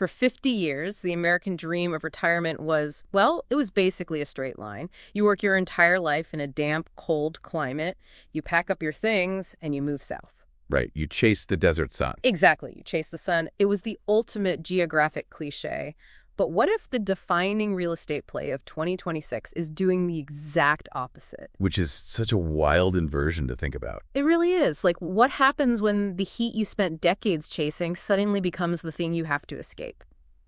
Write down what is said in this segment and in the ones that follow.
For 50 years, the American dream of retirement was, well, it was basically a straight line. You work your entire life in a damp, cold climate, you pack up your things, and you move south. Right, you chase the desert sun. Exactly. You chase the sun. It was the ultimate geographic cliche. But what if the defining real estate play of 2026 is doing the exact opposite? Which is such a wild inversion to think about. It really is. Like, what happens when the heat you spent decades chasing suddenly becomes the thing you have to escape?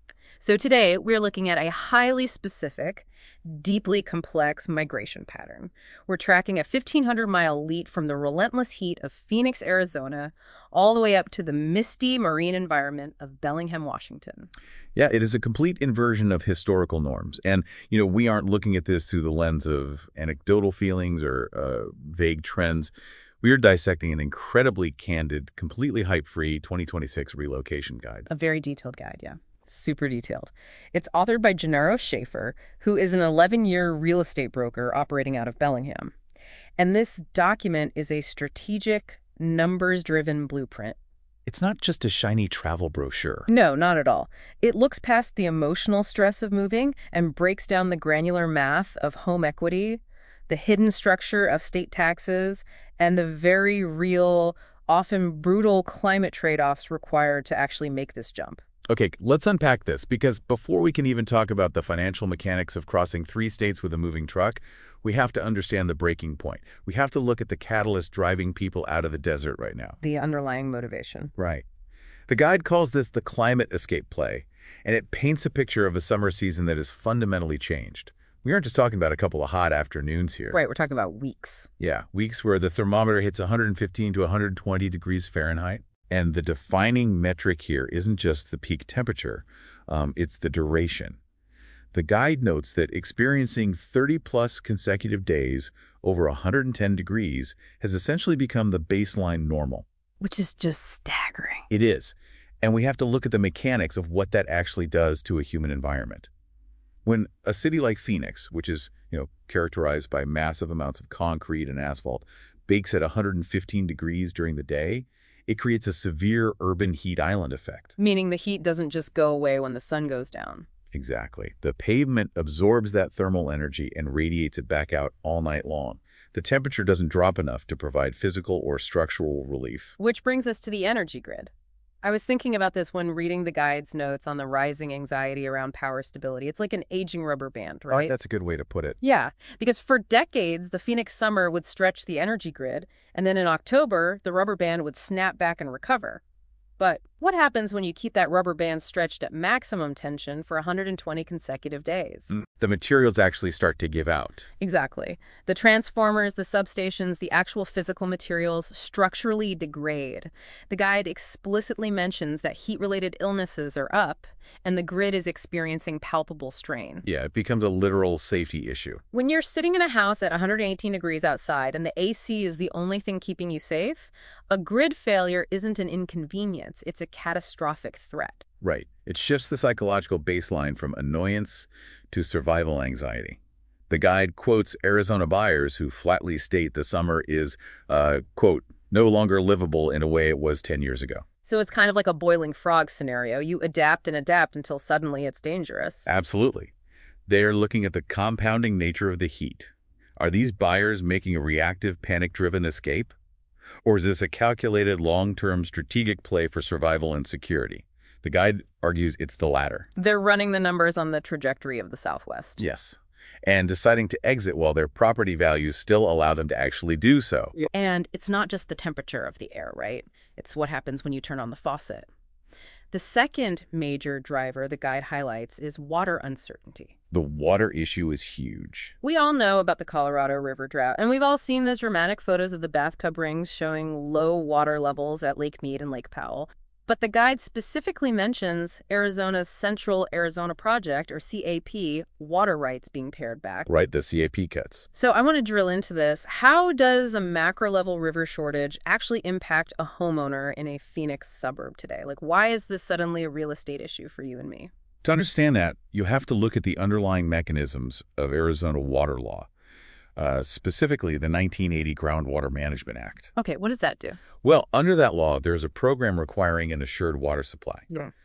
So today, we're looking at a highly specific, deeply complex migration pattern. We're tracking a 1,500-mile lead from the relentless heat of Phoenix, Arizona, all the way up to the misty marine environment of Bellingham, Washington. Yeah, it is a complete inversion of historical norms. And, we aren't looking at this through the lens of anecdotal feelings or vague trends. We are dissecting an incredibly candid, completely hype-free 2026 relocation guide. A very detailed guide, yeah. Super detailed. It's authored by Gennaro Schaefer, who is an 11-year real estate broker operating out of Bellingham. And this document is a strategic, numbers-driven blueprint. It's not just a shiny travel brochure. No, not at all. It looks past the emotional stress of moving and breaks down the granular math of home equity, the hidden structure of state taxes, and the very real, often brutal climate trade-offs required to actually make this jump. Okay, let's unpack this, because before we can even talk about the financial mechanics of crossing 3 states with a moving truck, we have to understand the breaking point. We have to look at the catalyst driving people out of the desert right now. The underlying motivation. Right. The guide calls this the climate escape play, and it paints a picture of a summer season that is fundamentally changed. We aren't just talking about a couple of hot afternoons here. Right, we're talking about weeks. Yeah, weeks where the thermometer hits 115 to 120 degrees Fahrenheit. And the defining metric here isn't just the peak temperature, it's the duration. The guide notes that experiencing 30-plus consecutive days over 110 degrees has essentially become the baseline normal. Which is just staggering. It is. And we have to look at the mechanics of what that actually does to a human environment. When a city like Phoenix, which is, characterized by massive amounts of concrete and asphalt, bakes at 115 degrees during the day, it creates a severe urban heat island effect. Meaning the heat doesn't just go away when the sun goes down. Exactly. The pavement absorbs that thermal energy and radiates it back out all night long. The temperature doesn't drop enough to provide physical or structural relief. Which brings us to the energy grid. I was thinking about this when reading the guide's notes on the rising anxiety around power stability. It's like an aging rubber band, right? Oh, that's a good way to put it. Yeah, because for decades, the Phoenix summer would stretch the energy grid, and then in October, the rubber band would snap back and recover. But what happens when you keep that rubber band stretched at maximum tension for 120 consecutive days? The materials actually start to give out. Exactly. The transformers, the substations, the actual physical materials structurally degrade. The guide explicitly mentions that heat-related illnesses are up, and the grid is experiencing palpable strain. Yeah, it becomes a literal safety issue. When you're sitting in a house at 118 degrees outside and the AC is the only thing keeping you safe, a grid failure isn't an inconvenience, it's a catastrophic threat. Right. It shifts the psychological baseline from annoyance to survival anxiety. The guide quotes Arizona buyers who flatly state the summer is, quote, no longer livable in a way it was 10 years ago. So it's kind of like a boiling frog scenario. You adapt and adapt until suddenly it's dangerous. Absolutely. They are looking at the compounding nature of the heat. Are these buyers making a reactive, panic-driven escape? Or is this a calculated, long-term strategic play for survival and security? The guide argues it's the latter. They're running the numbers on the trajectory of the Southwest. Yes. And deciding to exit while their property values still allow them to actually do so. And it's not just the temperature of the air, right? It's what happens when you turn on the faucet. The second major driver the guide highlights is water uncertainty. The water issue is huge. We all know about the Colorado River drought, and we've all seen those dramatic photos of the bathtub rings showing low water levels at Lake Mead and Lake Powell. But the guide specifically mentions Arizona's Central Arizona Project, or CAP, water rights being pared back. Right, the CAP cuts. So I want to drill into this. How does a macro-level river shortage actually impact a homeowner in a Phoenix suburb today? Like, why is this suddenly a real estate issue for you and me? To understand that, you have to look at the underlying mechanisms of Arizona water law. Specifically the 1980 Groundwater Management Act. Okay, what does that do? Well, under that law, there's a program requiring an assured water supply. Yeah.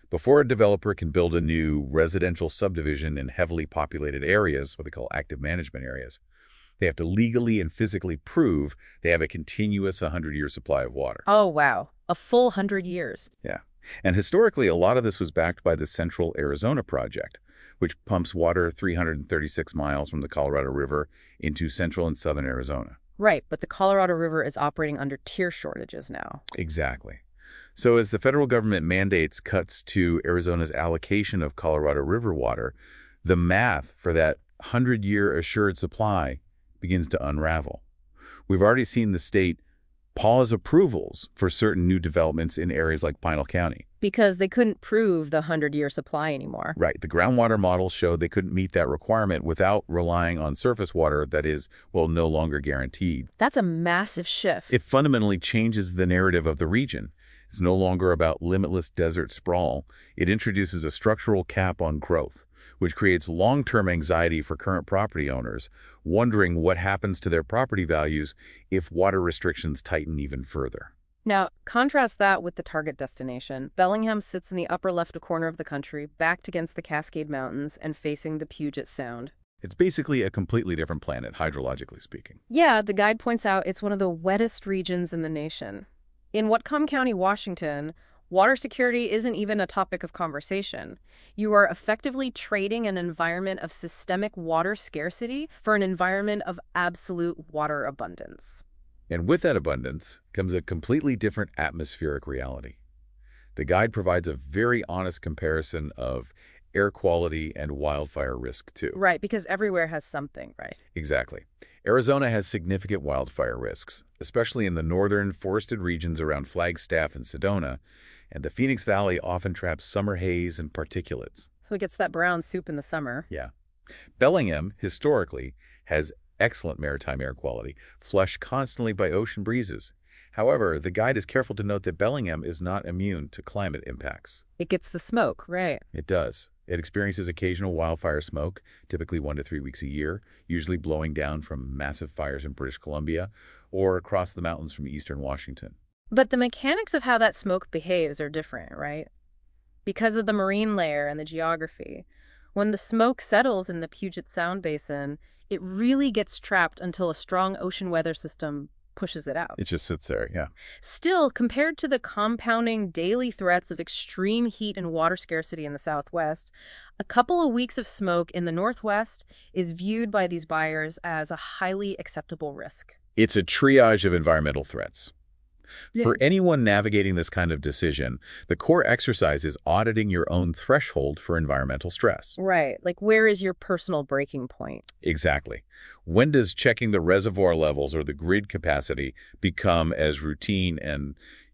Before a developer can build a new residential subdivision in heavily populated areas, what they call active management areas, they have to legally and physically prove they have a continuous 100-year supply of water. Oh, wow. A full 100 years. Yeah. And historically, a lot of this was backed by the Central Arizona Project, which pumps water 336 miles from the Colorado River into central and southern Arizona. Right, but the Colorado River is operating under tier shortages now. Exactly. So as the federal government mandates cuts to Arizona's allocation of Colorado River water, the math for that 100-year assured supply begins to unravel. We've already seen the state pause approvals for certain new developments in areas like Pinal County. Because they couldn't prove the 100-year supply anymore. Right. The groundwater model showed they couldn't meet that requirement without relying on surface water that is, well, no longer guaranteed. That's a massive shift. It fundamentally changes the narrative of the region. It's no longer about limitless desert sprawl. It introduces a structural cap on growth, which creates long-term anxiety for current property owners, wondering what happens to their property values if water restrictions tighten even further. Now, contrast that with the target destination. Bellingham sits in the upper left corner of the country, backed against the Cascade Mountains and facing the Puget Sound. It's basically a completely different planet, hydrologically speaking. Yeah, the guide points out it's one of the wettest regions in the nation. In Whatcom County, Washington, water security isn't even a topic of conversation. You are effectively trading an environment of systemic water scarcity for an environment of absolute water abundance. And with that abundance comes a completely different atmospheric reality. The guide provides a very honest comparison of air quality and wildfire risk, too. Right, because everywhere has something, right? Exactly. Arizona has significant wildfire risks, especially in the northern forested regions around Flagstaff and Sedona, and the Phoenix Valley often traps summer haze and particulates. So it gets that brown soup in the summer. Yeah. Bellingham, historically, has excellent maritime air quality, flushed constantly by ocean breezes. However, the guide is careful to note that Bellingham is not immune to climate impacts. It gets the smoke, right? It does. It experiences occasional wildfire smoke, typically 1 to 3 weeks a year, usually blowing down from massive fires in British Columbia or across the mountains from eastern Washington. But the mechanics of how that smoke behaves are different, right? Because of the marine layer and the geography. When the smoke settles in the Puget Sound Basin, it really gets trapped until a strong ocean weather system pushes it out. It just sits there, yeah. Still, compared to the compounding daily threats of extreme heat and water scarcity in the Southwest, a couple of weeks of smoke in the Northwest is viewed by these buyers as a highly acceptable risk. It's a triage of environmental threats. Yeah. For anyone navigating this kind of decision, the core exercise is auditing your own threshold for environmental stress. Right. Like, where is your personal breaking point? Exactly. When does checking the reservoir levels or the grid capacity become as routine and,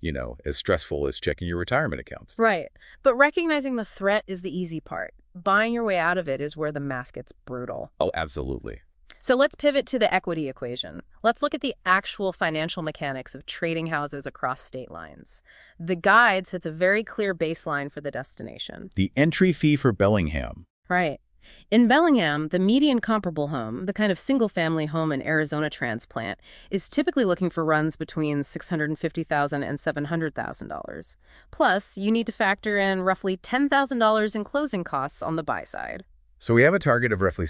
as stressful as checking your retirement accounts? Right. But recognizing the threat is the easy part. Buying your way out of it is where the math gets brutal. Oh, absolutely. So let's pivot to the equity equation. Let's look at the actual financial mechanics of trading houses across state lines. The guide sets a very clear baseline for the destination. The entry fee for Bellingham. Right. In Bellingham, the median comparable home, the kind of single-family home an Arizona transplant, is typically looking for runs between $650,000 and $700,000. Plus, you need to factor in roughly $10,000 in closing costs on the buy side. So we have a target of roughly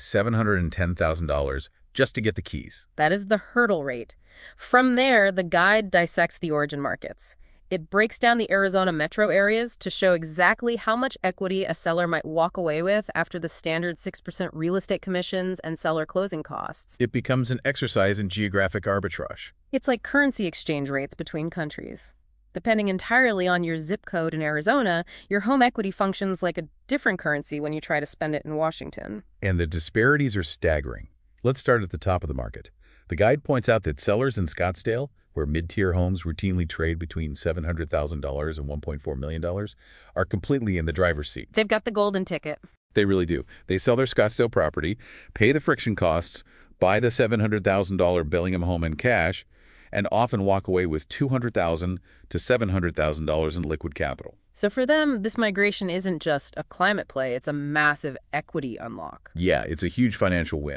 $710,000 just to get the keys. That is the hurdle rate. From there, the guide dissects the origin markets. It breaks down the Arizona metro areas to show exactly how much equity a seller might walk away with after the standard 6% real estate commissions and seller closing costs. It becomes an exercise in geographic arbitrage. It's like currency exchange rates between countries. Depending entirely on your zip code in Arizona, your home equity functions like a different currency when you try to spend it in Washington. And the disparities are staggering. Let's start at the top of the market. The guide points out that sellers in Scottsdale, where mid-tier homes routinely trade between $700,000 and $1.4 million, are completely in the driver's seat. They've got the golden ticket. They really do. They sell their Scottsdale property, pay the friction costs, buy the $700,000 Bellingham home in cash, and often walk away with $200,000 to $700,000 in liquid capital. So for them, this migration isn't just a climate play, it's a massive equity unlock. Yeah, it's a huge financial win.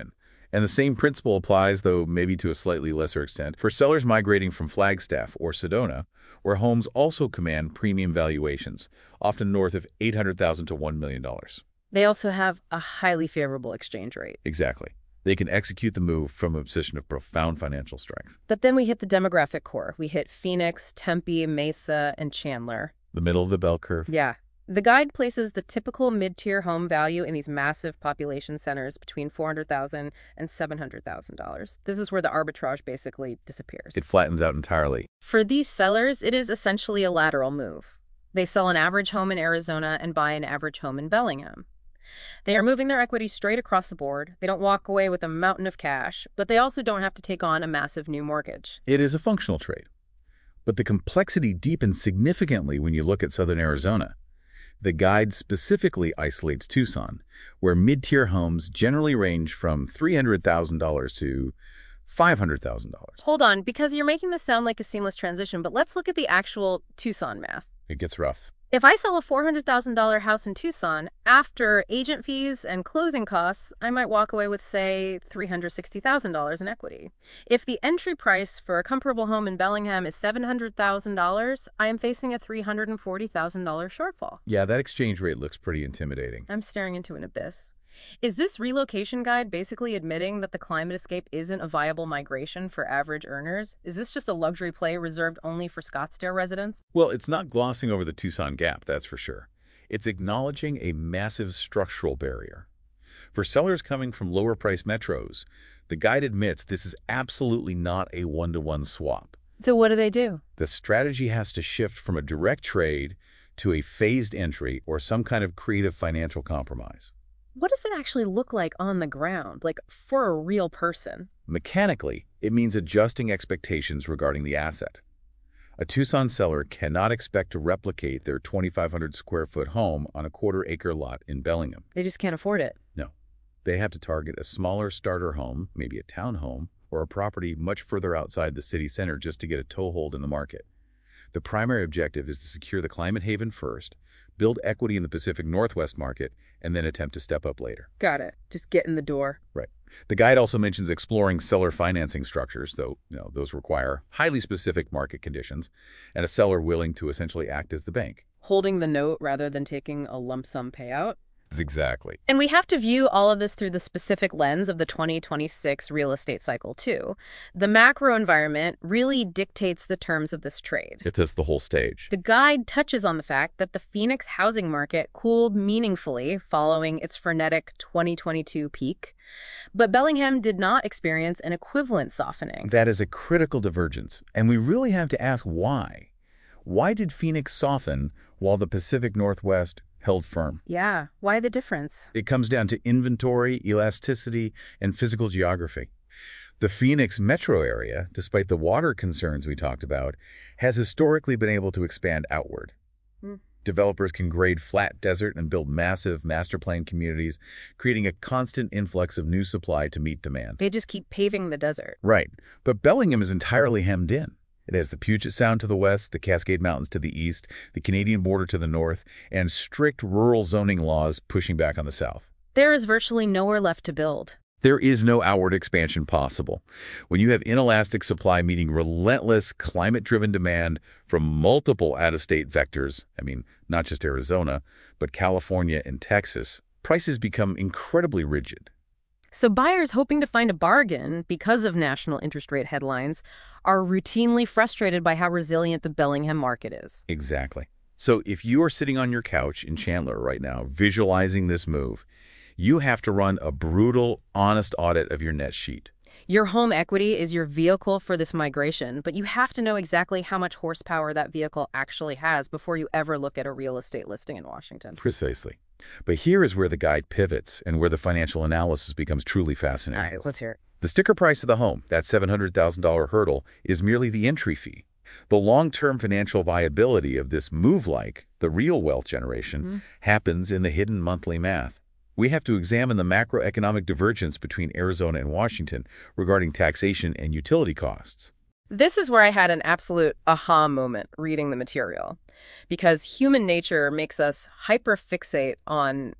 And the same principle applies, though maybe to a slightly lesser extent, for sellers migrating from Flagstaff or Sedona, where homes also command premium valuations, often north of $800,000 to $1 million. They also have a highly favorable exchange rate. Exactly. They can execute the move from a position of profound financial strength. But then we hit the demographic core. We hit Phoenix, Tempe, Mesa, and Chandler. The middle of the bell curve. Yeah. The guide places the typical mid-tier home value in these massive population centers between $400,000 and $700,000. This is where the arbitrage basically disappears. It flattens out entirely. For these sellers, it is essentially a lateral move. They sell an average home in Arizona and buy an average home in Bellingham. They are moving their equity straight across the board. They don't walk away with a mountain of cash, but they also don't have to take on a massive new mortgage. It is a functional trade. But the complexity deepens significantly when you look at southern Arizona. The guide specifically isolates Tucson, where mid-tier homes generally range from $300,000 to $500,000. Hold on, because you're making this sound like a seamless transition, but let's look at the actual Tucson math. It gets rough. If I sell a $400,000 house in Tucson, after agent fees and closing costs, I might walk away with, say, $360,000 in equity. If the entry price for a comparable home in Bellingham is $700,000, I am facing a $340,000 shortfall. Yeah, that exchange rate looks pretty intimidating. I'm staring into an abyss. Is this relocation guide basically admitting that the climate escape isn't a viable migration for average earners? Is this just a luxury play reserved only for Scottsdale residents? Well, it's not glossing over the Tucson gap, that's for sure. It's acknowledging a massive structural barrier. For sellers coming from lower-priced metros, the guide admits this is absolutely not a one-to-one swap. So what do? The strategy has to shift from a direct trade to a phased entry or some kind of creative financial compromise. What does that actually look like on the ground, like for a real person? Mechanically, it means adjusting expectations regarding the asset. A Tucson seller cannot expect to replicate their 2,500 square foot home on a quarter-acre lot in Bellingham. They just can't afford it. No. They have to target a smaller starter home, maybe a townhome, or a property much further outside the city center just to get a toehold in the market. The primary objective is to secure the climate haven first, build equity in the Pacific Northwest market, and then attempt to step up later. Got it. Just get in the door. Right. The guide also mentions exploring seller financing structures, though those require highly specific market conditions and a seller willing to essentially act as the bank. Holding the note rather than taking a lump sum payout? Exactly. And we have to view all of this through the specific lens of the 2026 real estate cycle, too. The macro environment really dictates the terms of this trade. It sets the whole stage. The guide touches on the fact that the Phoenix housing market cooled meaningfully following its frenetic 2022 peak, but Bellingham did not experience an equivalent softening. That is a critical divergence, and we really have to ask why. Why did Phoenix soften while the Pacific Northwest held firm? Yeah, why the difference? It comes down to inventory, elasticity, and physical geography. The Phoenix metro area, despite the water concerns we talked about, has historically been able to expand outward. Developers can grade flat desert and build massive master-planned communities, creating a constant influx of new supply to meet demand. They just keep paving the desert. Right, but Bellingham is entirely hemmed in. It has the Puget Sound to the west, the Cascade Mountains to the east, the Canadian border to the north, and strict rural zoning laws pushing back on the south. There is virtually nowhere left to build. There is no outward expansion possible. When you have inelastic supply meeting relentless climate-driven demand from multiple out-of-state vectors, not just Arizona, but California and Texas, prices become incredibly rigid. So buyers hoping to find a bargain because of national interest rate headlines are routinely frustrated by how resilient the Bellingham market is. Exactly. So if you are sitting on your couch in Chandler right now, visualizing this move, you have to run a brutal, honest audit of your net sheet. Your home equity is your vehicle for this migration, but you have to know exactly how much horsepower that vehicle actually has before you ever look at a real estate listing in Washington. Precisely. But here is where the guide pivots and where the financial analysis becomes truly fascinating. All right, let's hear it. The sticker price of the home, that $700,000 hurdle, is merely the entry fee. The long-term financial viability of this move, like the real wealth generation, happens in the hidden monthly math. We have to examine the macroeconomic divergence between Arizona and Washington regarding taxation and utility costs. This is where I had an absolute aha moment reading the material, because human nature makes us hyperfixate on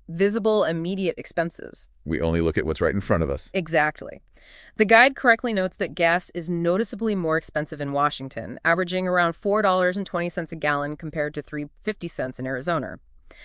visible, immediate expenses. We only look at what's right in front of us. Exactly. The guide correctly notes that gas is noticeably more expensive in Washington, averaging around $4.20 a gallon compared to $3.50 in Arizona.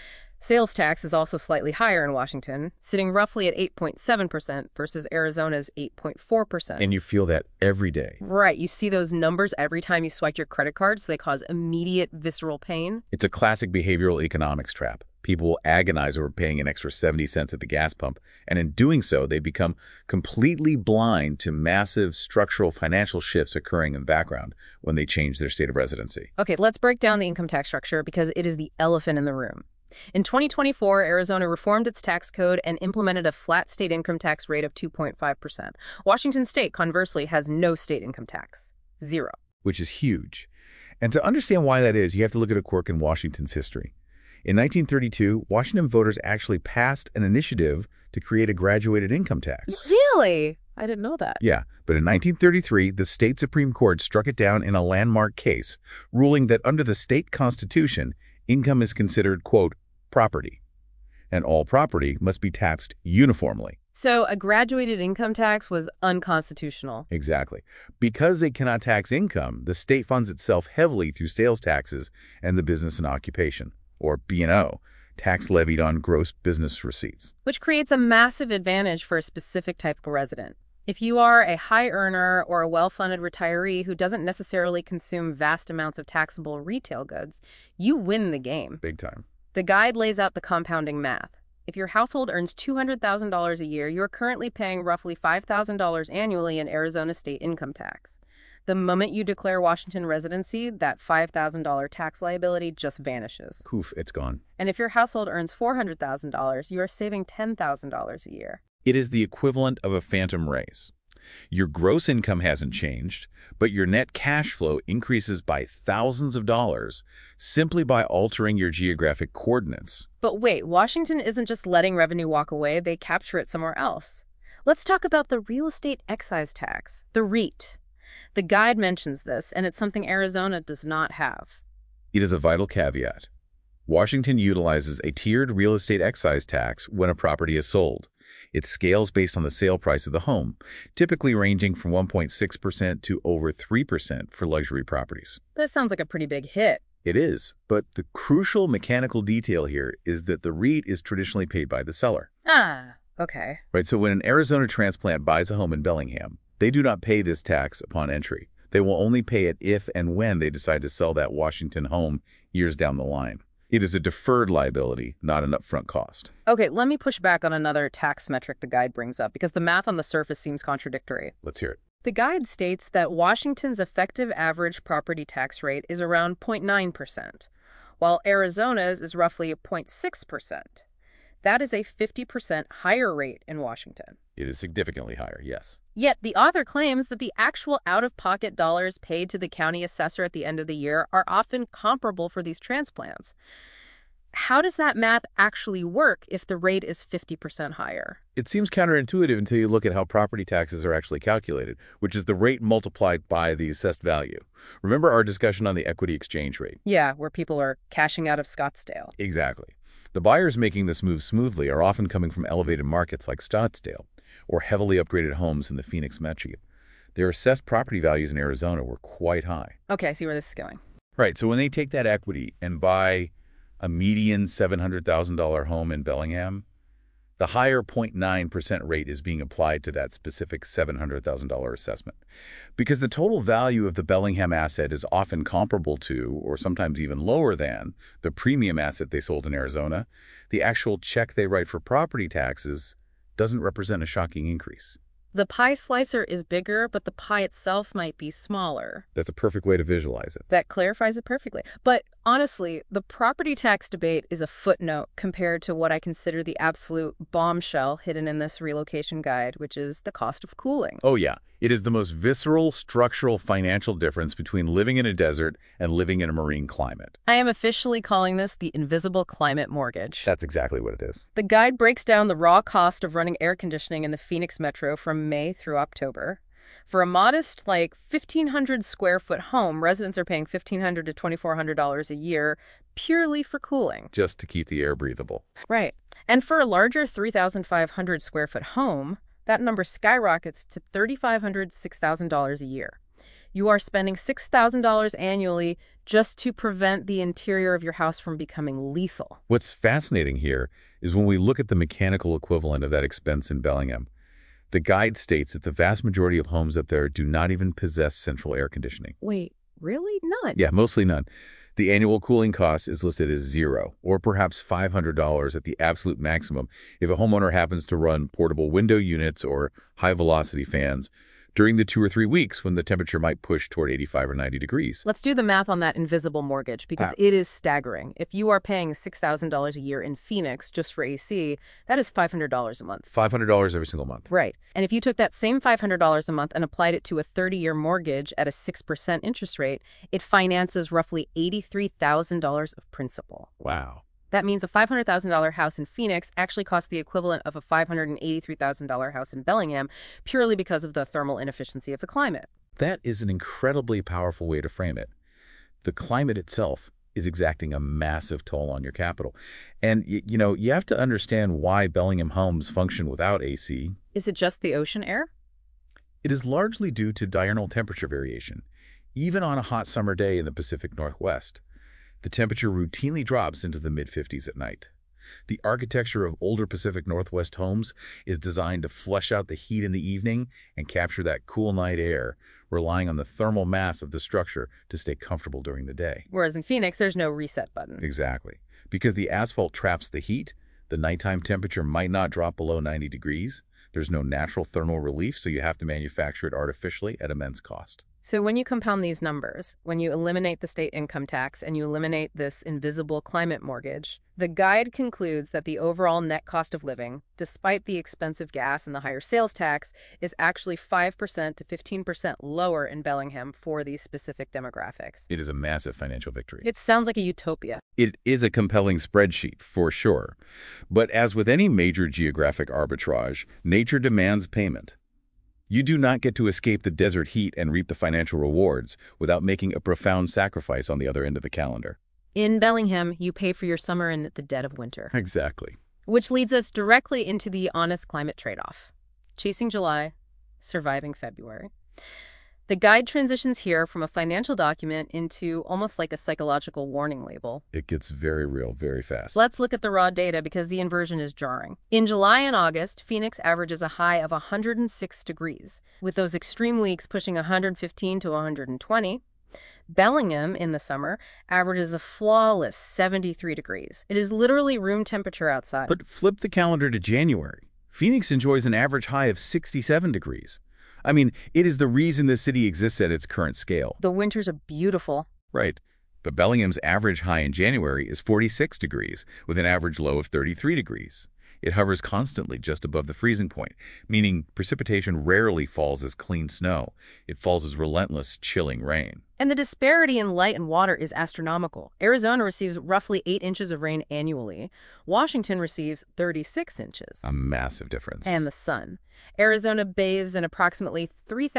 Sales tax is also slightly higher in Washington, sitting roughly at 8.7% versus Arizona's 8.4%. And you feel that every day. Right. You see those numbers every time you swipe your credit card, so they cause immediate visceral pain. It's a classic behavioral economics trap. People will agonize over paying an extra 70 cents at the gas pump, and in doing so, they become completely blind to massive structural financial shifts occurring in the background when they change their state of residency. Okay, let's break down the income tax structure because it is the elephant in the room. In 2024, Arizona reformed its tax code and implemented a flat state income tax rate of 2.5%. Washington state, conversely, has no state income tax. Zero. Which is huge. And to understand why that is, you have to look at a quirk in Washington's history. In 1932, Washington voters actually passed an initiative to create a graduated income tax. Really? I didn't know that. Yeah, but in 1933, the state Supreme Court struck it down in a landmark case, ruling that under the state constitution, income is considered, quote, property, and all property must be taxed uniformly. So a graduated income tax was unconstitutional. Exactly. Because they cannot tax income, the state funds itself heavily through sales taxes and the business and occupation, or B&O, tax levied on gross business receipts. Which creates a massive advantage for a specific type of resident. If you are a high earner or a well-funded retiree who doesn't necessarily consume vast amounts of taxable retail goods, you win the game. Big time. The guide lays out the compounding math. If your household earns $200,000 a year, you're currently paying roughly $5,000 annually in Arizona state income tax. The moment you declare Washington residency, that $5,000 tax liability just vanishes. Poof, it's gone. And if your household earns $400,000, you are saving $10,000 a year. It is the equivalent of a phantom raise. Your gross income hasn't changed, but your net cash flow increases by thousands of dollars simply by altering your geographic coordinates. But wait, Washington isn't just letting revenue walk away, they capture it somewhere else. Let's talk about the real estate excise tax, the REIT. The guide mentions this, and it's something Arizona does not have. It is a vital caveat. Washington utilizes a tiered real estate excise tax when a property is sold. It scales based on the sale price of the home, typically ranging from 1.6% to over 3% for luxury properties. That sounds like a pretty big hit. It is, but the crucial mechanical detail here is that the REIT is traditionally paid by the seller. Ah, okay. Right, so when an Arizona transplant buys a home in Bellingham, they do not pay this tax upon entry. They will only pay it if and when they decide to sell that Washington home years down the line. It is a deferred liability, not an upfront cost. Okay, let me push back on another tax metric the guide brings up, because the math on the surface seems contradictory. Let's hear it. The guide states that Washington's effective average property tax rate is around 0.9%, while Arizona's is roughly 0.6%. That is a 50% higher rate in Washington. It is significantly higher, yes. Yet the author claims that the actual out-of-pocket dollars paid to the county assessor at the end of the year are often comparable for these transplants. How does that math actually work if the rate is 50% higher? It seems counterintuitive until you look at how property taxes are actually calculated, which is the rate multiplied by the assessed value. Remember our discussion on the equity exchange rate? Yeah, where people are cashing out of Scottsdale. Exactly. The buyers making this move smoothly are often coming from elevated markets like Scottsdale or heavily upgraded homes in the Phoenix metro. Their assessed property values in Arizona were quite high. Okay, I see where this is going. Right, so when they take that equity and buy a median $700,000 home in Bellingham, the higher 0.9% rate is being applied to that specific $700,000 assessment. Because the total value of the Bellingham asset is often comparable to, or sometimes even lower than, the premium asset they sold in Arizona, the actual check they write for property taxes doesn't represent a shocking increase. The pie slicer is bigger, but the pie itself might be smaller. That's a perfect way to visualize it. That clarifies it perfectly. But honestly, the property tax debate is a footnote compared to what I consider the absolute bombshell hidden in this relocation guide, which is the cost of cooling. Oh yeah, it is the most visceral, structural, financial difference between living in a desert and living in a marine climate. I am officially calling this the invisible climate mortgage. That's exactly what it is. The guide breaks down the raw cost of running air conditioning in the Phoenix metro from May through October. For a modest, 1,500 square foot home, residents are paying $1,500 to $2,400 a year purely for cooling. Just to keep the air breathable. Right. And for a larger 3,500 square foot home, that number skyrockets to $3,500, $6,000 a year. You are spending $6,000 annually just to prevent the interior of your house from becoming lethal. What's fascinating here is when we look at the mechanical equivalent of that expense in Bellingham. The guide states that the vast majority of homes up there do not even possess central air conditioning. Wait, really? None? Yeah, mostly none. The annual cooling cost is listed as $0, or perhaps $500 at the absolute maximum if a homeowner happens to run portable window units or high-velocity fans during the 2 or 3 weeks when the temperature might push toward 85 or 90 degrees. Let's do the math on that invisible mortgage because it is staggering. If you are paying $6,000 a year in Phoenix just for AC, that is $500 a month. $500 every single month. Right. And if you took that same $500 a month and applied it to a 30-year mortgage at a 6% interest rate, it finances roughly $83,000 of principal. Wow. That means a $500,000 house in Phoenix actually costs the equivalent of a $583,000 house in Bellingham purely because of the thermal inefficiency of the climate. That is an incredibly powerful way to frame it. The climate itself is exacting a massive toll on your capital. And, you have to understand why Bellingham homes function without AC. Is it just the ocean air? It is largely due to diurnal temperature variation, even on a hot summer day in the Pacific Northwest. The temperature routinely drops into the mid-50s at night. The architecture of older Pacific Northwest homes is designed to flush out the heat in the evening and capture that cool night air, relying on the thermal mass of the structure to stay comfortable during the day. Whereas in Phoenix, there's no reset button. Exactly. Because the asphalt traps the heat, the nighttime temperature might not drop below 90 degrees. There's no natural thermal relief, so you have to manufacture it artificially at immense cost. So when you compound these numbers, when you eliminate the state income tax and you eliminate this invisible climate mortgage, the guide concludes that the overall net cost of living, despite the expensive gas and the higher sales tax, is actually 5% to 15% lower in Bellingham for these specific demographics. It is a massive financial victory. It sounds like a utopia. It is a compelling spreadsheet, for sure. But as with any major geographic arbitrage, nature demands payment. You do not get to escape the desert heat and reap the financial rewards without making a profound sacrifice on the other end of the calendar. In Bellingham, you pay for your summer in the dead of winter. Exactly. Which leads us directly into the honest climate trade-off. Chasing July, surviving February. The guide transitions here from a financial document into almost like a psychological warning label. It gets very real very fast. Let's look at the raw data because the inversion is jarring. In July and August, Phoenix averages a high of 106 degrees, with those extreme weeks pushing 115 to 120. Bellingham, in the summer, averages a flawless 73 degrees. It is literally room temperature outside. But flip the calendar to January. Phoenix enjoys an average high of 67 degrees. I mean, it is the reason the city exists at its current scale. The winters are beautiful. Right. But Bellingham's average high in January is 46 degrees, with an average low of 33 degrees. It hovers constantly just above the freezing point, meaning precipitation rarely falls as clean snow. It falls as relentless, chilling rain. And the disparity in light and water is astronomical. Arizona receives roughly 8 inches of rain annually. Washington receives 36 inches. A massive difference. And the sun. Arizona bathes in approximately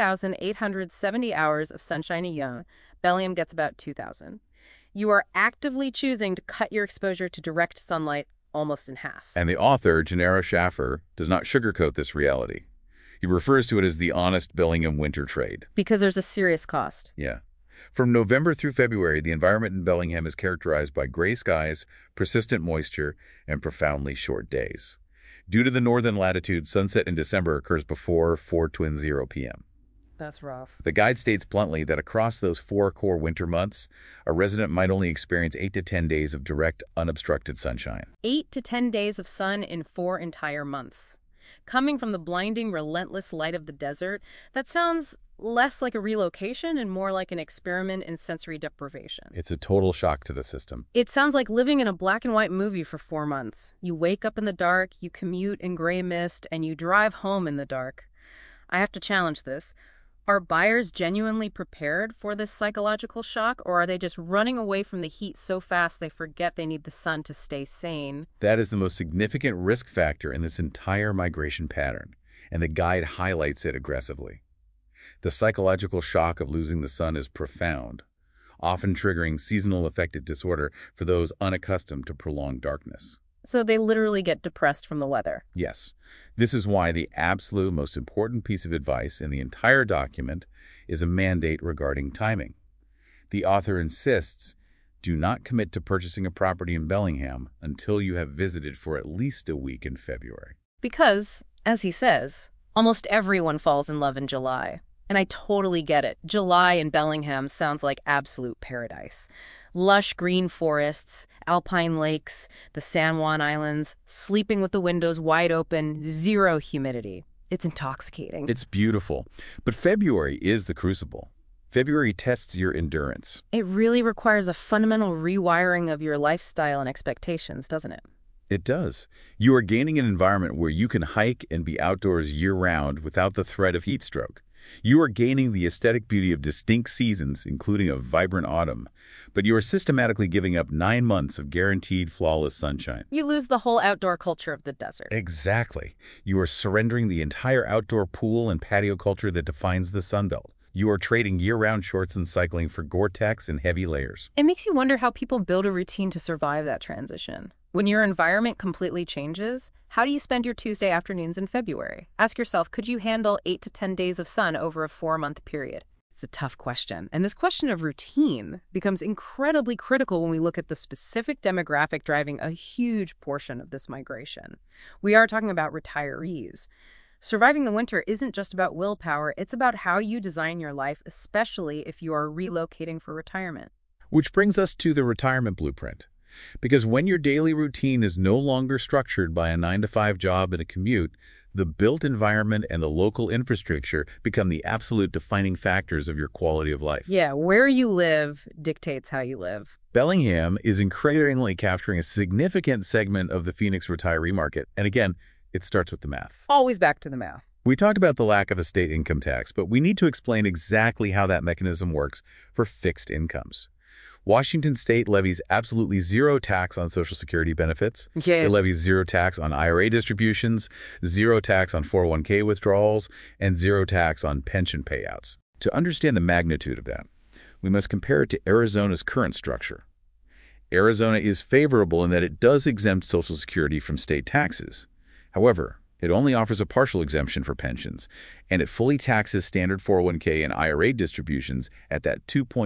3,870 hours of sunshine a year. Bellingham gets about 2,000. You are actively choosing to cut your exposure to direct sunlight almost in half. And the author, Gennaro Schaffer, does not sugarcoat this reality. He refers to it as the honest Bellingham winter trade. Because there's a serious cost. Yeah. From November through February, the environment in Bellingham is characterized by gray skies, persistent moisture, and profoundly short days. Due to the northern latitude, sunset in December occurs before 4:20 p.m. That's rough. The guide states bluntly that across those 4 core winter months, a resident might only experience 8 to 10 days of direct, unobstructed sunshine. 8 to 10 days of sun in 4 entire months. Coming from the blinding, relentless light of the desert, that sounds less like a relocation and more like an experiment in sensory deprivation. It's a total shock to the system. It sounds like living in a black and white movie for 4 months. You wake up in the dark, you commute in gray mist, and you drive home in the dark. I have to challenge this. Are buyers genuinely prepared for this psychological shock, or are they just running away from the heat so fast they forget they need the sun to stay sane? That is the most significant risk factor in this entire migration pattern, and the guide highlights it aggressively. The psychological shock of losing the sun is profound, often triggering seasonal affective disorder for those unaccustomed to prolonged darkness. So they literally get depressed from the weather. Yes, this is why the absolute most important piece of advice in the entire document is a mandate regarding timing. The author insists, do not commit to purchasing a property in Bellingham until you have visited for at least a week in February. Because, as he says, almost everyone falls in love in July. And I totally get it. July in Bellingham sounds like absolute paradise. Lush green forests, alpine lakes, the San Juan Islands, sleeping with the windows wide open, zero humidity. It's intoxicating. It's beautiful. But February is the crucible. February tests your endurance. It really requires a fundamental rewiring of your lifestyle and expectations, doesn't it? It does. You are gaining an environment where you can hike and be outdoors year-round without the threat of heat stroke. You are gaining the aesthetic beauty of distinct seasons, including a vibrant autumn, but you are systematically giving up 9 months of guaranteed flawless sunshine. You lose the whole outdoor culture of the desert. Exactly. You are surrendering the entire outdoor pool and patio culture that defines the Sun Belt. You are trading year-round shorts and cycling for Gore-Tex and heavy layers. It makes you wonder how people build a routine to survive that transition. When your environment completely changes, how do you spend your Tuesday afternoons in February? Ask yourself, could you handle 8 to 10 days of sun over a 4-month period? It's a tough question. And this question of routine becomes incredibly critical when we look at the specific demographic driving a huge portion of this migration. We are talking about retirees. Surviving the winter isn't just about willpower, it's about how you design your life, especially if you are relocating for retirement. Which brings us to the retirement blueprint. Because when your daily routine is no longer structured by a 9-to-5 job and a commute, the built environment and the local infrastructure become the absolute defining factors of your quality of life. Yeah, where you live dictates how you live. Bellingham is increasingly capturing a significant segment of the Phoenix retiree market. And again, it starts with the math. Always back to the math. We talked about the lack of a state income tax, but we need to explain exactly how that mechanism works for fixed incomes. Washington state levies absolutely zero tax on Social Security benefits. Yeah. It levies zero tax on IRA distributions, zero tax on 401k withdrawals, and zero tax on pension payouts. To understand the magnitude of that, we must compare it to Arizona's current structure. Arizona is favorable in that it does exempt Social Security from state taxes. However, it only offers a partial exemption for pensions, and it fully taxes standard 401k and IRA distributions at that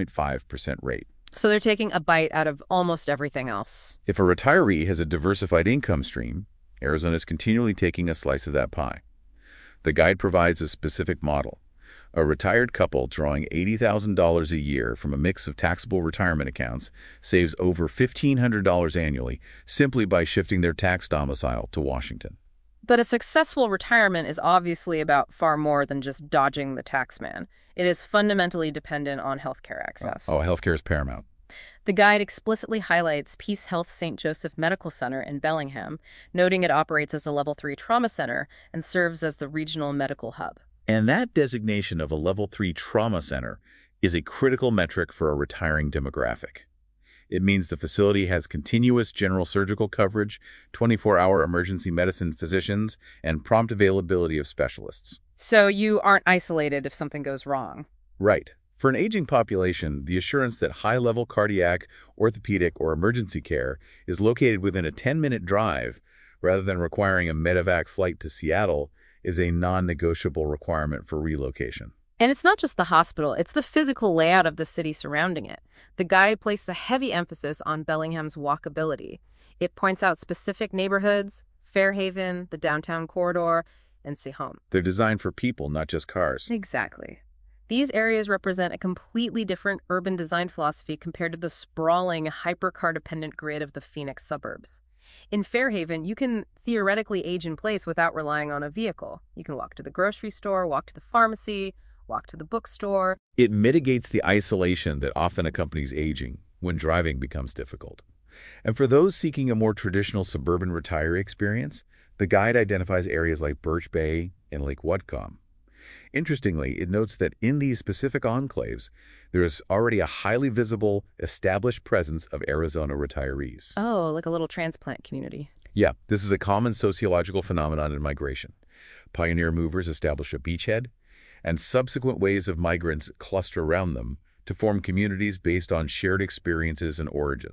2.5% rate. So they're taking a bite out of almost everything else. If a retiree has a diversified income stream, Arizona is continually taking a slice of that pie. The guide provides a specific model. A retired couple drawing $80,000 a year from a mix of taxable retirement accounts saves over $1,500 annually simply by shifting their tax domicile to Washington. But a successful retirement is obviously about far more than just dodging the tax man. It is fundamentally dependent on healthcare access. Healthcare is paramount. The guide explicitly highlights Peace Health St. Joseph Medical Center in Bellingham, noting it operates as a Level 3 trauma center and serves as the regional medical hub. And that designation of a Level 3 trauma center is a critical metric for a retiring demographic. It means the facility has continuous general surgical coverage, 24-hour emergency medicine physicians, and prompt availability of specialists. So you aren't isolated if something goes wrong. Right. For an aging population, the assurance that high-level cardiac, orthopedic, or emergency care is located within a 10-minute drive rather than requiring a medevac flight to Seattle is a non-negotiable requirement for relocation. And it's not just the hospital, it's the physical layout of the city surrounding it. The guide places a heavy emphasis on Bellingham's walkability. It points out specific neighborhoods, Fairhaven, the downtown corridor, and Sihom. They're designed for people, not just cars. Exactly. These areas represent a completely different urban design philosophy compared to the sprawling, hypercar-dependent grid of the Phoenix suburbs. In Fairhaven, you can theoretically age in place without relying on a vehicle. You can walk to the grocery store, walk to the pharmacy, walk to the bookstore. It mitigates the isolation that often accompanies aging when driving becomes difficult. And for those seeking a more traditional suburban retiree experience, the guide identifies areas like Birch Bay and Lake Whatcom. Interestingly, it notes that in these specific enclaves, there is already a highly visible, established presence of Arizona retirees. Oh, like a little transplant community. Yeah, this is a common sociological phenomenon in migration. Pioneer movers establish a beachhead, and subsequent waves of migrants cluster around them to form communities based on shared experiences and origins.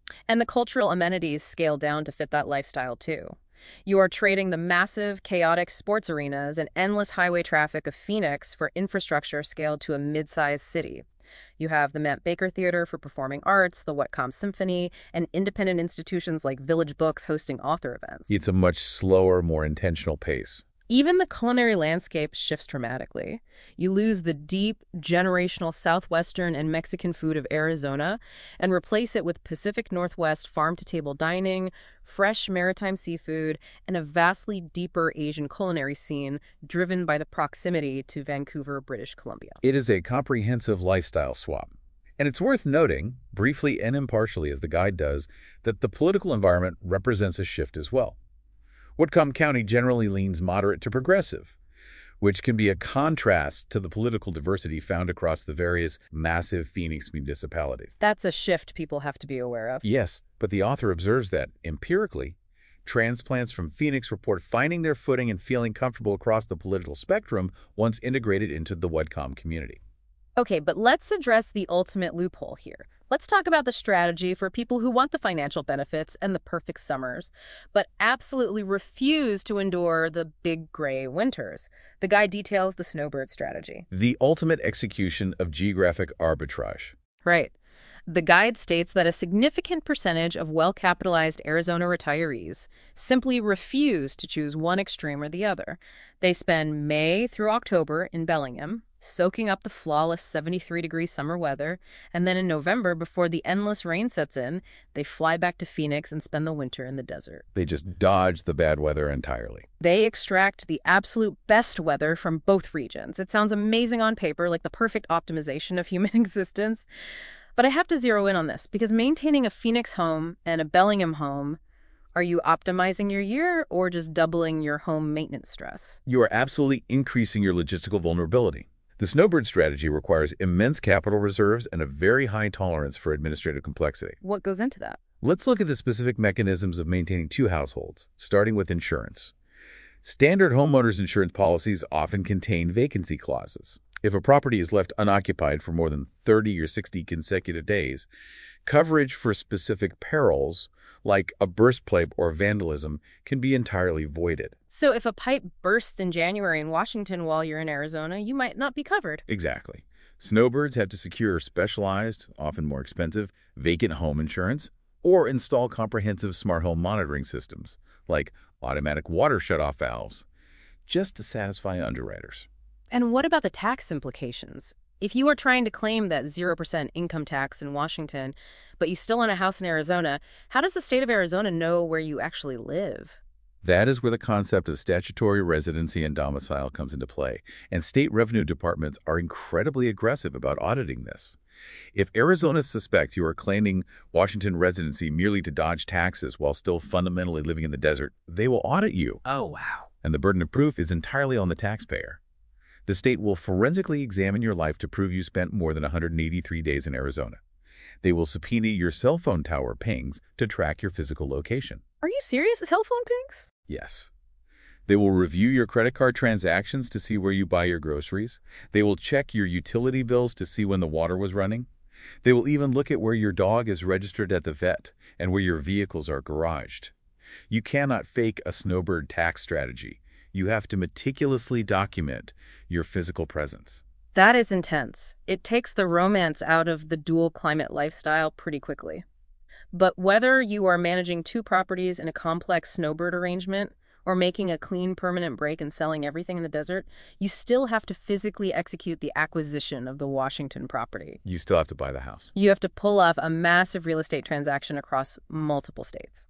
And the cultural amenities scale down to fit that lifestyle, too. You are trading the massive, chaotic sports arenas and endless highway traffic of Phoenix for infrastructure scaled to a mid-sized city. You have the Matt Baker Theater for Performing Arts, the Whatcom Symphony, and independent institutions like Village Books hosting author events. It's a much slower, more intentional pace. Even the culinary landscape shifts dramatically. You lose the deep, generational Southwestern and Mexican food of Arizona and replace it with Pacific Northwest farm-to-table dining, fresh maritime seafood, and a vastly deeper Asian culinary scene driven by the proximity to Vancouver, British Columbia. It is a comprehensive lifestyle swap. And it's worth noting, briefly and impartially as the guide does, that the political environment represents a shift as well. Whatcom County generally leans moderate to progressive, which can be a contrast to the political diversity found across the various massive Phoenix municipalities. That's a shift people have to be aware of. Yes, but the author observes that, empirically, transplants from Phoenix report finding their footing and feeling comfortable across the political spectrum once integrated into the Whatcom community. Okay, but let's address the ultimate loophole here. Let's talk about the strategy for people who want the financial benefits and the perfect summers, but absolutely refuse to endure the big gray winters. The guide details the snowbird strategy. The ultimate execution of geographic arbitrage. Right. The guide states that a significant percentage of well-capitalized Arizona retirees simply refuse to choose one extreme or the other. They spend May through October in Bellingham, soaking up the flawless 73-degree summer weather, and then in November, before the endless rain sets in, they fly back to Phoenix and spend the winter in the desert. They just dodge the bad weather entirely. They extract the absolute best weather from both regions. It sounds amazing on paper, like the perfect optimization of human existence. But I have to zero in on this, because maintaining a Phoenix home and a Bellingham home, are you optimizing your year or just doubling your home maintenance stress? You are absolutely increasing your logistical vulnerability. The snowbird strategy requires immense capital reserves and a very high tolerance for administrative complexity. What goes into that? Let's look at the specific mechanisms of maintaining two households, starting with insurance. Standard homeowners insurance policies often contain vacancy clauses. If a property is left unoccupied for more than 30 or 60 consecutive days, coverage for specific perils, like a burst pipe or vandalism, can be entirely voided. So if a pipe bursts in January in Washington while you're in Arizona, you might not be covered. Exactly. Snowbirds have to secure specialized, often more expensive, vacant home insurance or install comprehensive smart home monitoring systems, like automatic water shutoff valves, just to satisfy underwriters. And what about the tax implications? If you are trying to claim that 0% income tax in Washington, but you still own a house in Arizona, how does the state of Arizona know where you actually live? That is where the concept of statutory residency and domicile comes into play, and state revenue departments are incredibly aggressive about auditing this. If Arizona suspects you are claiming Washington residency merely to dodge taxes while still fundamentally living in the desert, they will audit you. Oh, wow. And the burden of proof is entirely on the taxpayer. The state will forensically examine your life to prove you spent more than 183 days in Arizona. They will subpoena your cell phone tower pings to track your physical location. Are you serious? Cell phone pings? Yes. They will review your credit card transactions to see where you buy your groceries. They will check your utility bills to see when the water was running. They will even look at where your dog is registered at the vet and where your vehicles are garaged. You cannot fake a snowbird tax strategy. You have to meticulously document your physical presence. That is intense. It takes the romance out of the dual climate lifestyle pretty quickly. But whether you are managing two properties in a complex snowbird arrangement or making a clean permanent break and selling everything in the desert, you still have to physically execute the acquisition of the Washington property. You still have to buy the house. You have to pull off a massive real estate transaction across multiple states.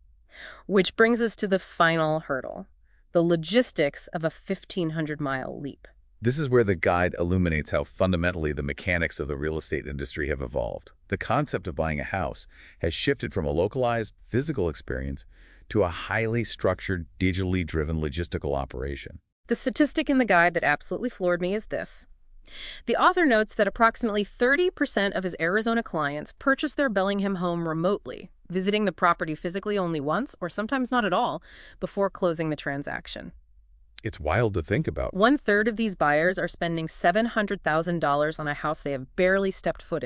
Which brings us to the final hurdle. The logistics of a 1,500-mile leap. This is where the guide illuminates how fundamentally the mechanics of the real estate industry have evolved. The concept of buying a house has shifted from a localized physical experience to a highly structured, digitally driven logistical operation. The statistic in the guide that absolutely floored me is this. The author notes that approximately 30% of his Arizona clients purchase their Bellingham home remotely, visiting the property physically only once, or sometimes not at all, before closing the transaction. It's wild to think about. 1/3 of these buyers are spending $700,000 on a house they have barely stepped foot in.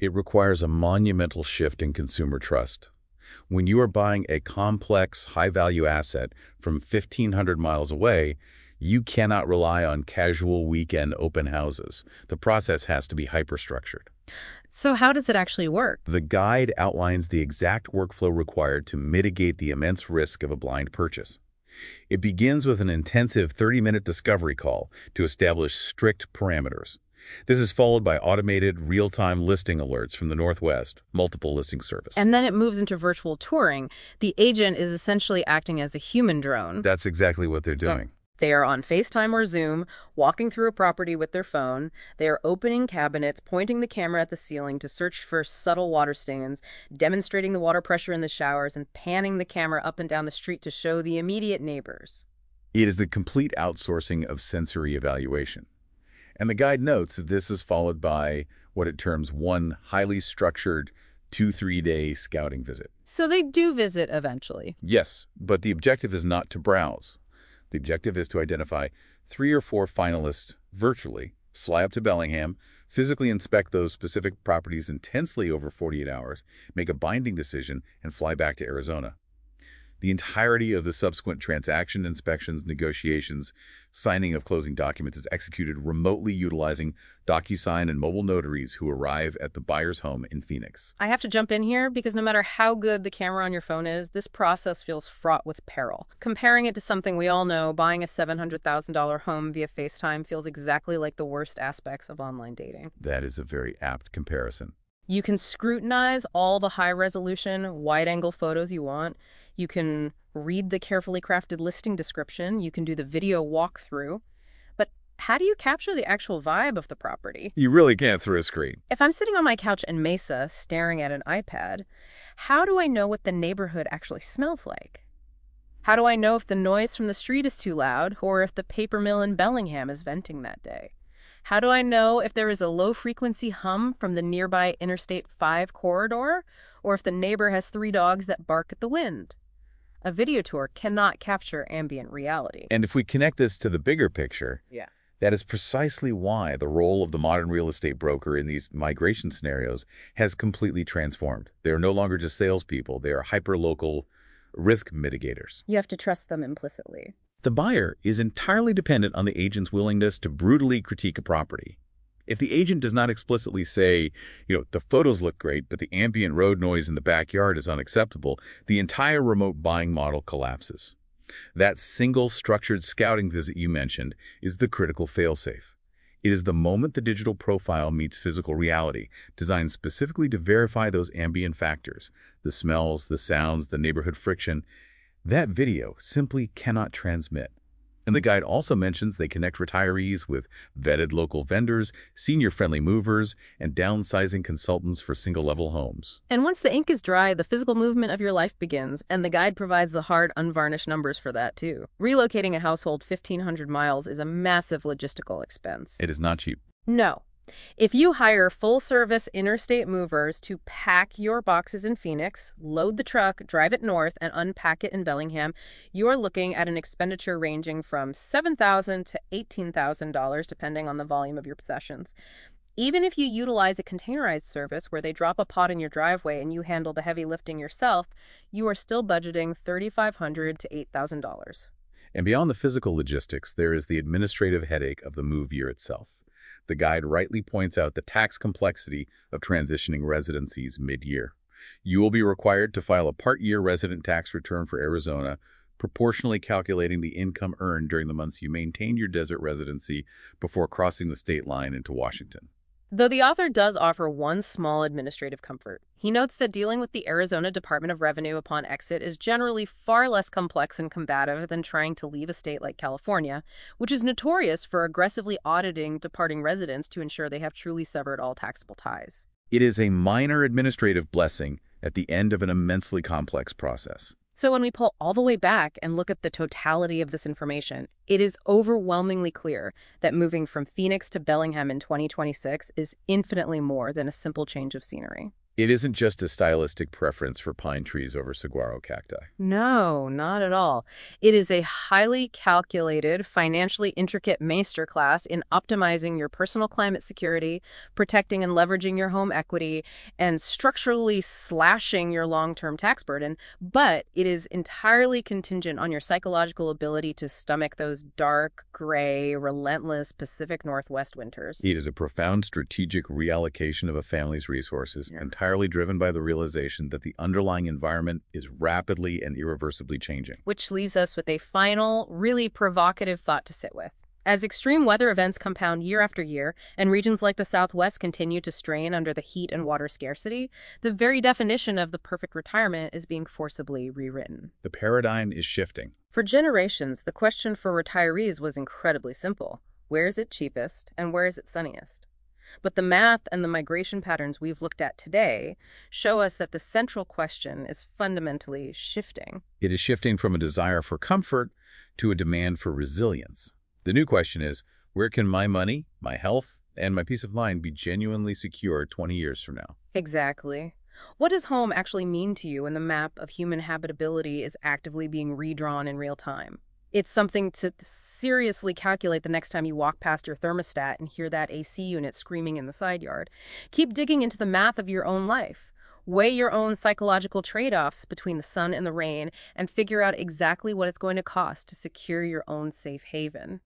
It requires a monumental shift in consumer trust. When you are buying a complex, high-value asset from 1,500 miles away, you cannot rely on casual weekend open houses. The process has to be hyperstructured. So how does it actually work? The guide outlines the exact workflow required to mitigate the immense risk of a blind purchase. It begins with an intensive 30-minute discovery call to establish strict parameters. This is followed by automated, real-time listing alerts from the Northwest Multiple Listing Service. And then it moves into virtual touring. The agent is essentially acting as a human drone. That's exactly what they're doing. They are on FaceTime or Zoom, walking through a property with their phone. They are opening cabinets, pointing the camera at the ceiling to search for subtle water stains, demonstrating the water pressure in the showers, and panning the camera up and down the street to show the immediate neighbors. It is the complete outsourcing of sensory evaluation. And the guide notes that this is followed by what it terms one highly structured 2-3-day scouting visit. So they do visit eventually. Yes, but the objective is not to browse. The objective is to identify 3 or 4 finalists virtually, fly up to Bellingham, physically inspect those specific properties intensely over 48 hours, make a binding decision, and fly back to Arizona. The entirety of the subsequent transaction inspections, negotiations, signing of closing documents is executed remotely utilizing DocuSign and mobile notaries who arrive at the buyer's home in Phoenix. I have to jump in here because no matter how good the camera on your phone is, this process feels fraught with peril. Comparing it to something we all know, buying a $700,000 home via FaceTime feels exactly like the worst aspects of online dating. That is a very apt comparison. You can scrutinize all the high-resolution, wide-angle photos you want. You can read the carefully crafted listing description. You can do the video walkthrough. But how do you capture the actual vibe of the property? You really can't through a screen. If I'm sitting on my couch in Mesa staring at an iPad, how do I know what the neighborhood actually smells like? How do I know if the noise from the street is too loud or if the paper mill in Bellingham is venting that day? How do I know if there is a low-frequency hum from the nearby Interstate 5 corridor or if the neighbor has 3 dogs that bark at the wind? A video tour cannot capture ambient reality. And if we connect this to the bigger picture, that is precisely why the role of the modern real estate broker in these migration scenarios has completely transformed. They are no longer just salespeople. They are hyper-local risk mitigators. You have to trust them implicitly. The buyer is entirely dependent on the agent's willingness to brutally critique a property. If the agent does not explicitly say, the photos look great, but the ambient road noise in the backyard is unacceptable, the entire remote buying model collapses. That single structured scouting visit you mentioned is the critical failsafe. It is the moment the digital profile meets physical reality, designed specifically to verify those ambient factors, the smells, the sounds, the neighborhood friction. That video simply cannot transmit. And the guide also mentions they connect retirees with vetted local vendors, senior-friendly movers, and downsizing consultants for single-level homes. And once the ink is dry, the physical movement of your life begins, and the guide provides the hard, unvarnished numbers for that, too. Relocating a household 1,500 miles is a massive logistical expense. It is not cheap. No. If you hire full-service interstate movers to pack your boxes in Phoenix, load the truck, drive it north, and unpack it in Bellingham, you're looking at an expenditure ranging from $7,000 to $18,000, depending on the volume of your possessions. Even if you utilize a containerized service where they drop a pod in your driveway and you handle the heavy lifting yourself, you are still budgeting $3,500 to $8,000. And beyond the physical logistics, there is the administrative headache of the move year itself. The guide rightly points out the tax complexity of transitioning residencies mid-year. You will be required to file a part-year resident tax return for Arizona, proportionally calculating the income earned during the months you maintain your desert residency before crossing the state line into Washington. Though the author does offer one small administrative comfort. He notes that dealing with the Arizona Department of Revenue upon exit is generally far less complex and combative than trying to leave a state like California, which is notorious for aggressively auditing departing residents to ensure they have truly severed all taxable ties. It is a minor administrative blessing at the end of an immensely complex process. So when we pull all the way back and look at the totality of this information, it is overwhelmingly clear that moving from Phoenix to Bellingham in 2026 is infinitely more than a simple change of scenery. It isn't just a stylistic preference for pine trees over saguaro cacti. No, not at all. It is a highly calculated, financially intricate masterclass in optimizing your personal climate security, protecting and leveraging your home equity, and structurally slashing your long-term tax burden. But it is entirely contingent on your psychological ability to stomach those dark, gray, relentless Pacific Northwest winters. It is a profound strategic reallocation of a family's resources, entirely driven by the realization that the underlying environment is rapidly and irreversibly changing. Which leaves us with a final, really provocative thought to sit with. As extreme weather events compound year after year, and regions like the Southwest continue to strain under the heat and water scarcity, the very definition of the perfect retirement is being forcibly rewritten. The paradigm is shifting. For generations, the question for retirees was incredibly simple. Where is it cheapest, and where is it sunniest? But the math and the migration patterns we've looked at today show us that the central question is fundamentally shifting. It is shifting from a desire for comfort to a demand for resilience. The new question is, where can my money, my health, and my peace of mind be genuinely secure 20 years from now? Exactly. What does home actually mean to you when the map of human habitability is actively being redrawn in real time? It's something to seriously calculate the next time you walk past your thermostat and hear that AC unit screaming in the side yard. Keep digging into the math of your own life. Weigh your own psychological trade-offs between the sun and the rain and figure out exactly what it's going to cost to secure your own safe haven.